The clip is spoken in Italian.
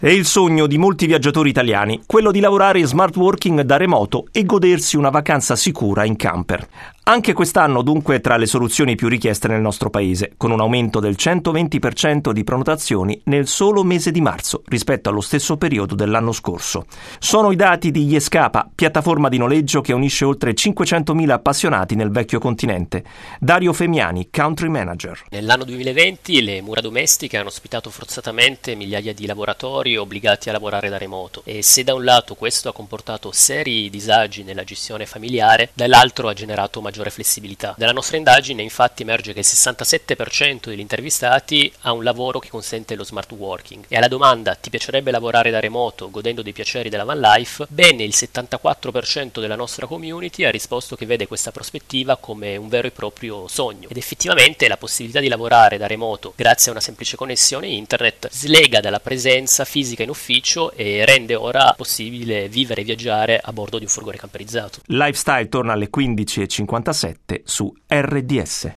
È il sogno di molti viaggiatori italiani, quello di lavorare in smart working da remoto e godersi una vacanza sicura in camper. Anche quest'anno dunque tra le soluzioni più richieste nel nostro paese, con un aumento del 120% di prenotazioni nel solo mese di marzo rispetto allo stesso periodo dell'anno scorso. Sono i dati di Yescapa, piattaforma di noleggio che unisce oltre 500.000 appassionati nel vecchio continente. Dario Femiani, country manager. Nell'anno 2020 le mura domestiche hanno ospitato forzatamente migliaia di lavoratori obbligati a lavorare da remoto e se da un lato questo ha comportato seri disagi nella gestione familiare, dall'altro ha generato maggiore flessibilità. Dalla nostra indagine infatti emerge che il 67% degli intervistati ha un lavoro che consente lo smart working e alla domanda ti piacerebbe lavorare da remoto godendo dei piaceri della van life, bene il 74% della nostra community ha risposto che vede questa prospettiva come un vero e proprio sogno ed effettivamente la possibilità di lavorare da remoto grazie a una semplice connessione internet slega dalla presenza fisica in ufficio e rende ora possibile vivere e viaggiare a bordo di un furgone camperizzato. Lifestyle torna alle 15:57 su RDS.